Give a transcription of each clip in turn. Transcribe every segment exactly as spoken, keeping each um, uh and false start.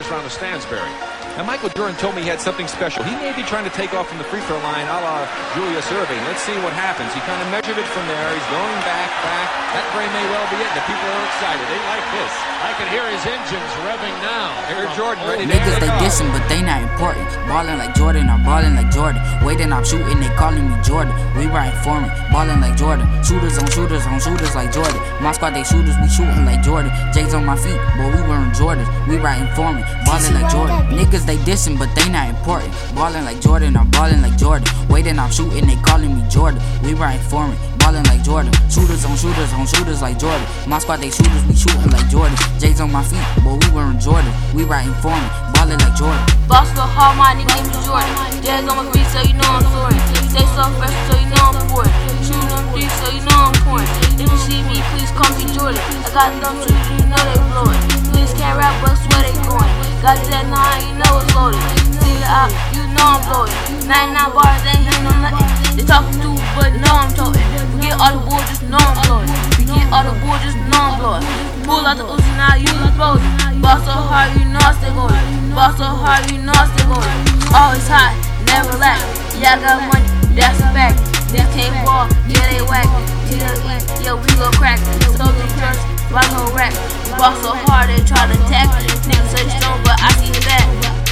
around the Stansbury. Now, Michael Jordan told me he had something special. He may be trying to take off from the free throw line a la Julius Erving. Let's see what happens. He kind of measured it from there. He's going back, back. That very may well be it. The people are excited. They like this. I can hear his engines revving now. Air Jordan ready to Niggas, they take off. dissing, but they not important. Ballin' like Jordan, I'm ballin' like Jordan. Waiting, I'm shooting, they calling me Jordan. We riding for me, ballin' like Jordan. Shooters on shooters on shooters like Jordan. My squad, they shooters, we shooting like Jordan. J's on my feet, boy, we wearing Jordans. We riding for me, ballin' like Jordan. Niggas, they dissing, but they not important. Ballin' like Jordan, I'm ballin' like Jordan. Waiting, I'm shooting, they calling me Jordan. We riding for me, ballin' like Jordan. Shooters on shooters on shooters like Jordan. My squad, they shooters, we shooting like Jordan. J's on my feet, boy, we wearing Jordan. We riding for me, ballin' like Jordan. Boss so hard, my nigga name is Jordan. Jazz on my feet, so you know I'm sorry. Stay so fresh, so you know I'm for it. Shooting them three, so you know I'm pouring. If you see me, please call me Jordan. I got them shoes, you know they blowing. Niggas can't rap, but swear they going. Got that nine, you know it's loaded. See it out, you know I'm blowing. ninety-nine bars, they ain't hearing no nothing. They talking too, but know I'm toting. Forget all the bull, just know I'm blowing. Forget all the bull, just know I'm blowing. Pull out the Uzi, now you exploding. Boss so hard, you know I stay going. Boss so hard, you know I stay going. Always hot, never lack. Yeah, I got money, that's a fact. They can't ball, yeah, they whack. T L E, yeah, we gon' crack. So them jerks, rock no rack. Boss so hard, they try to attack. Niggas say strong, but I see that.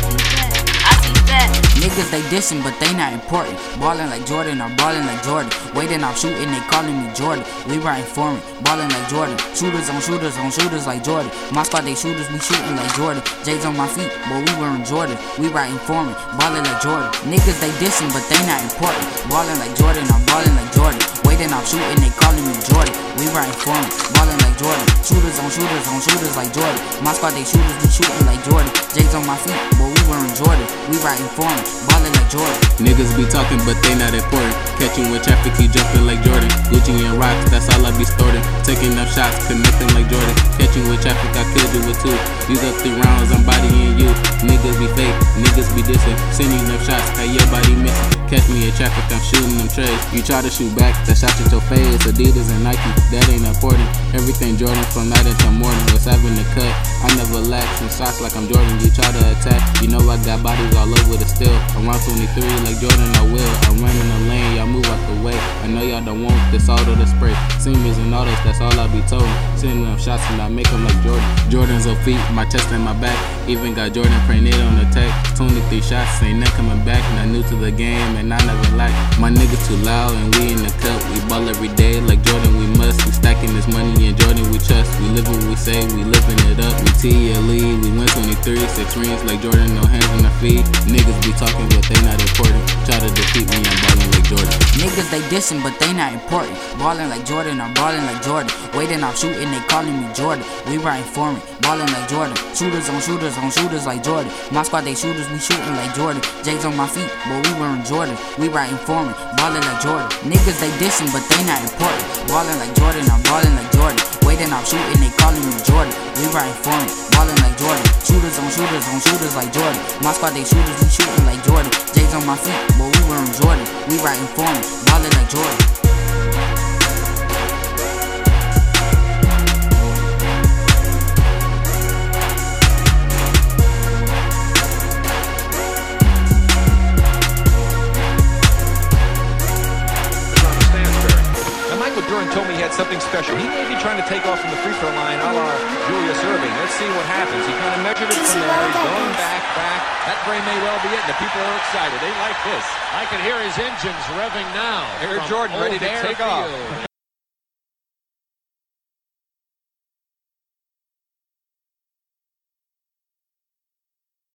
I see that. Niggas, they dissing, but they not important. Ballin' like Jordan, I'm ballin' like Jordan. Waiting, I'm shooting, they calling me Jordan. We riding for me, ballin' like Jordan. Shooters on shooters on shooters like Jordan. My squad, they shooters, we shooting like Jordan. J's on my feet, boy, we wearing Jordan. We riding for me, ballin' like Jordan. Niggas, they dissing, but they not important. Ballin' like Jordan, I'm ballin' like Jordan. Waiting, I'm shooting, they calling me Jordan. We riding for me, ballin' like Jordan. Shooters on shooters on shooters like Jordan. My squad, they shooters, we shooting like Jordan. J's on my feet, boy, we wearing Jordan. We riding for me, ballin' like Jordan. Niggas be talking, but they not important. Catching with traffic, he jumping like Jordan. Gucci and rocks, that's all I be storing. Taking up shots, connecting like Jordan. Catching with traffic, I killed you with two. These up three rounds, I'm bodying you. Niggas be fake, niggas be dissing. Sending up shots, how your body missing. Catch me in traffic, I'm shooting them trays. You try to shoot back, that shot at your face. Adidas and Nike, that ain't important. Everything Jordan from night until morning. Was having the cut, I never lax. In socks like I'm Jordan, you try to attack. You know I got bodies all over the still. Around twenty-three like Jordan, I will. I'm running the lane, y'all move out the way. I know y'all don't want this all of the spray. Seamers and autos, that's all I be told. Sending them shots and I make them like Jordan. Jordan's on feet, my chest and my back. Even got Jordan printed on the tech. twenty-three shots, ain't not coming back. Not new to the game and I never lack. My niggas too loud and we in the cup. We ball every day like Jordan, we must. We stacking this money and Jordan we trust. We live what we say, we living it up. We T L E, we win twenty-three, six rings like Jordan, no hands on the feet. Niggas be talking but they not important. Try to defeat me, I'm ballin' like Jordan. Niggas, they dissing, but they not important. Ballin' like Jordan, I'm ballin' like Jordan. Waiting, I'm shooting, they calling me Jordan. We riding for me, ballin' like Jordan. Shooters on shooters on shooters like Jordan. My squad, they shooters, we shooting like Jordan. J's on my feet, boy, we wearing Jordan. We riding for me, ballin' like Jordan. Niggas, they dissing, but they not important. Ballin' like Jordan, I'm ballin' like Jordan. Waiting, I'm shooting, they calling me Jordan. We riding for me, ballin' like Jordan. Shooters on shooters on shooters like Jordan. My squad, they shooters, we shooting like Jordan. J's on my feet, boy, we wearing Jordan. We riding for me, ballin' like Jordan. Jordan told me he had something special. He may be trying to take off from the free throw line a la Julius Erving. Let's see what happens. He kind of measured it from there. He's going back, back. That very may well be it. The people are excited. They like this. I can hear his engines revving now. Air Jordan ready to take off.